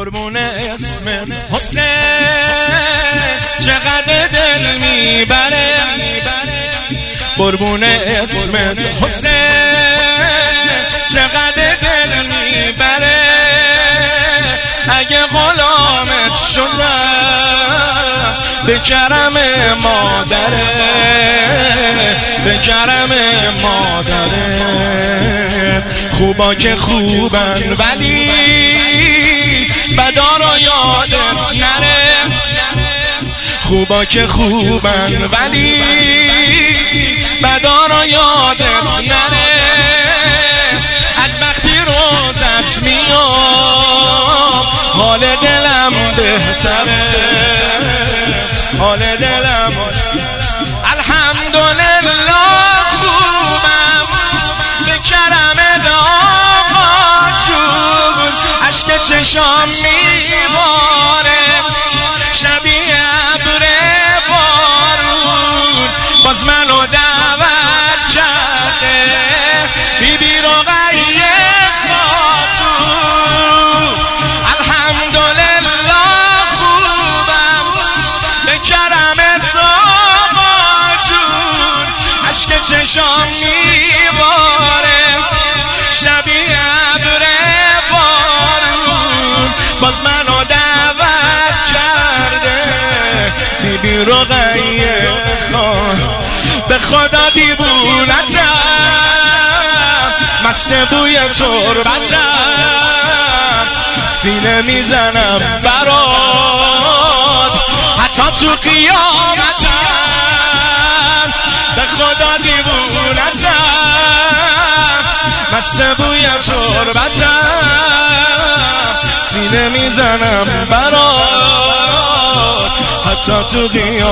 قربون اسم حسین چقدر دل میبره، قربون اسم حسین چقدر دل میبره. اگه غلامت شدم به کرم مادره، به کرم مادره. خوبا که خوبن ولی بدا رو یادت نره، خوبا که خوبن ولی بدا رو یادت نره. از وقتی روزت میام حال دلم بهتره، حال دلم الحمدلله خوبم به کرم آقا جون. اشک چشام میباره شبیه ابر بارون، باز منو دعوت کرده بیبی رقیه خاتون. الحمدلله خوبم به کرم آقا جون. اشک چشام میباره شبیه ابر بارون، باز منو دعوت کرده بیبی رقیه خان. به خدا دیوونتم مست بوی تربتم، سینه میزنم برات حتی تو قیامتم. به خدا دیوونتم مست بوی تربتم، سینه میزنم برات حتی تو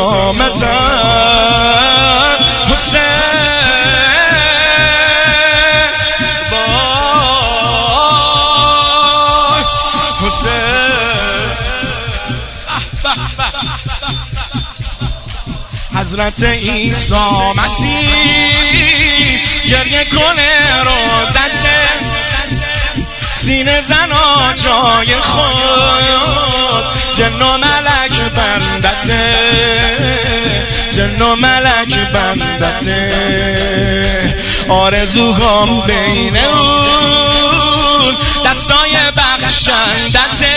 قیامتم. حسین حضرت عیسی مسیح گریه کنه روزته، سینه زنا جای خود، جن و ملک بندته، جن و ملک بندته. آرزوهام بین اون دستای بخشندته،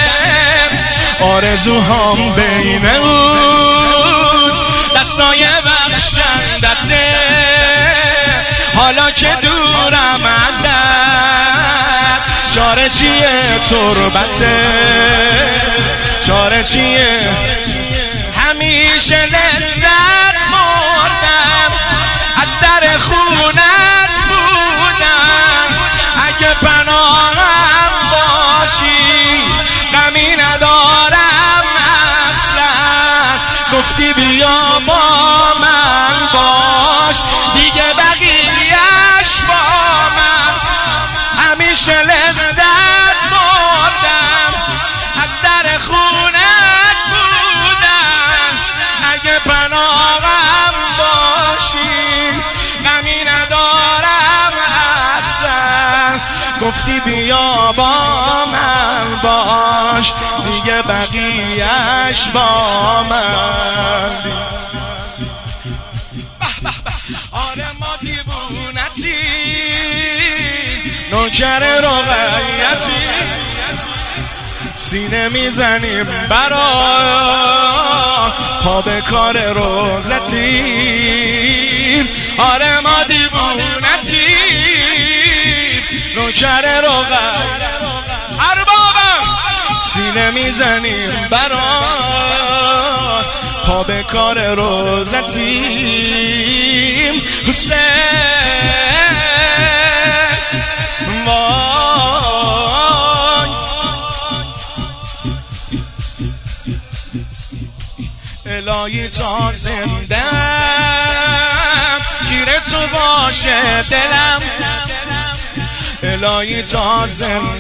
آرزوهام بین اون دستای بخشندته. حالا که دورم ازت چاره چیه تربته، چاره چیه؟ همیشه لذت مردم از در خونت بودم، اگه پناهم باشی غمی ندارم اصلا. گفتی بیا با من باش دیگه بقیه‌اش با من. همیشه لذت بردم از در خونت بودم، اگه پناهم باشی غمی ندارم اصلا. گفتی بیا با من باش دیگه بقیه‌اش با من. آره ما دیوونتی نوکر رقیتی، سینه میزنیم برا پا به کار روزتیم. آره ما دیوونتی نوکر رقیتی، اربابم سینه میزنیم برا پا به کار روزتیم. حسین وای الهی تا زندم گیره تو باشه دلم، الهی تا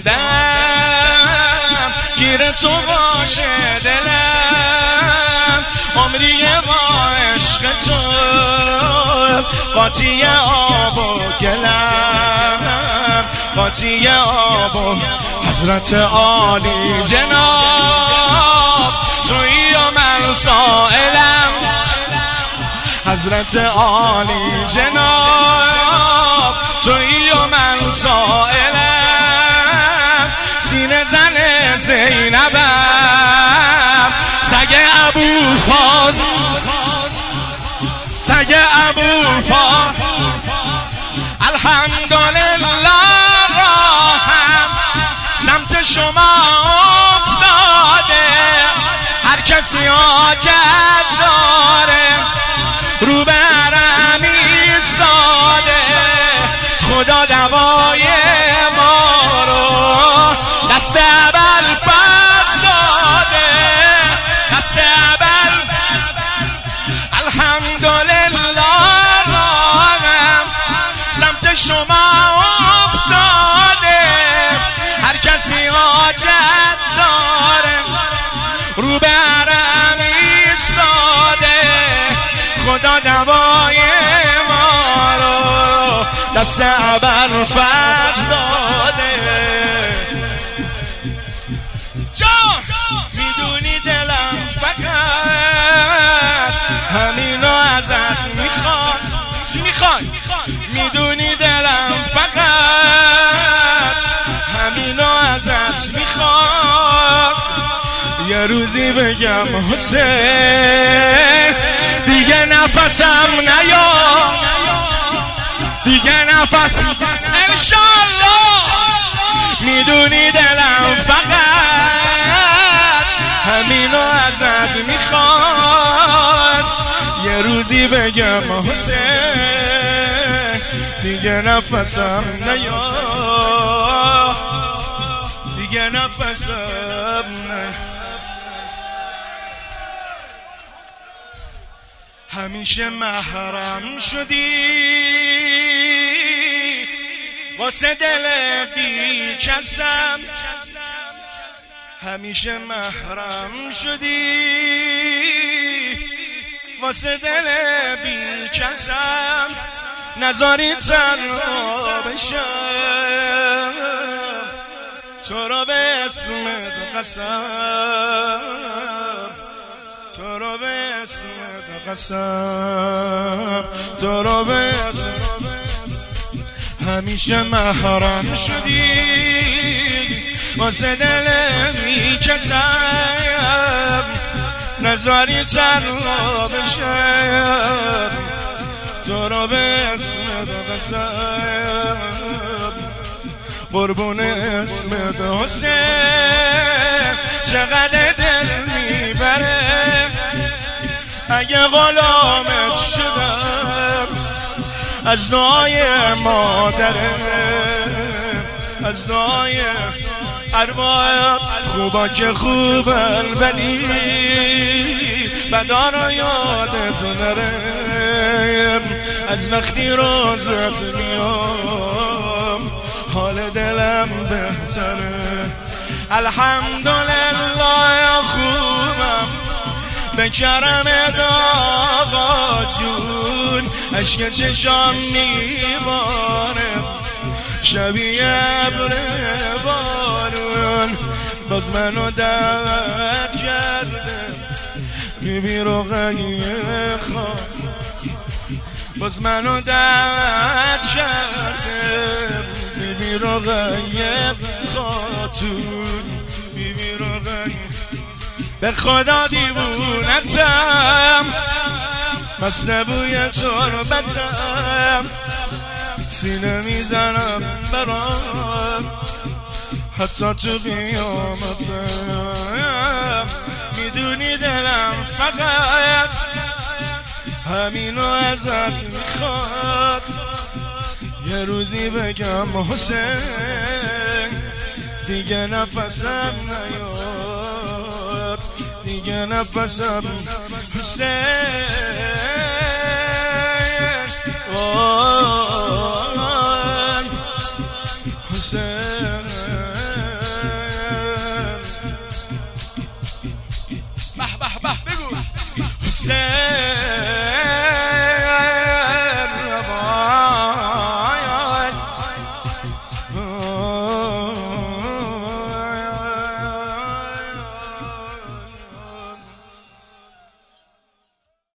زندم گیره تو باشه دلم. عمری با عشق تو قاطی آب و گلم، قاطی آب و حضرت عالی جناب حضرت عالی جناب تویی و من سائلم، سینه زن زینبم، سگ ابوالفضل، سگ ابوالفضل. الحمدلله راهم سمت شما افتاده، هر کسی حاجت داره رو به حرم ایستاده. خدا دوای ما رو دست ابوالفضل داده، دست الحمدلله راهم سمت شما افتاده، هر کسی حاجت داره رو به حرم ایستاده. خدا دوای ما رو دست ابوالفضل داده. جان میدونی دلم فقط همینو ازت میخواد. چی میخوای؟ میدونی دلم فقط همینو ازت میخواد. یه روزی بگم حسین دیگه نفسم نیاد، دیگه نفس انشالله. میدونی دلم فقط همینو ازت میخواد. یه روزی بگم حسین دیگه نفسم نیاد، دیگه نفسم نیاد. همیشه محرم شدی واسه دل بی کسم، همیشه محرم شدی واسه دل بی کسم. نذاری تنها بشم تو را به اسمت قسم، تو را به اسمت قسم، تو را به اسمت. همیشه محرم شدی واسه دل میکسم، نذاری تنها بشم تو را به اسمت قسم. قربون اسمت حسین چقدر دل میبره، اگه غلامت شدم از دعای مادرم، از دعای ارواح. خوبا که خوبن ولی بدا رو یادت نرم، از وقتی روزت میام حال دلم بهتره. الحمدلله خوبم به کرمت آقا جون، عشق چشام میباره شبیه ابر بارون. باز منو دعوت کرده بیبی رقیه خواه، باز منو دعوت کرده بیبی رقیه خاتون، بیبی رقیه. به خدا دیوونتم مست بوی تربتم، سینه میزنم برام حتی تو قیامتم. میدونی دلم فقط همینو ازت میخواد. یه روزی بگم حسین دیگه نفسم نیاد، دیگه نفسم حسین. حسین به به به بگو حسین.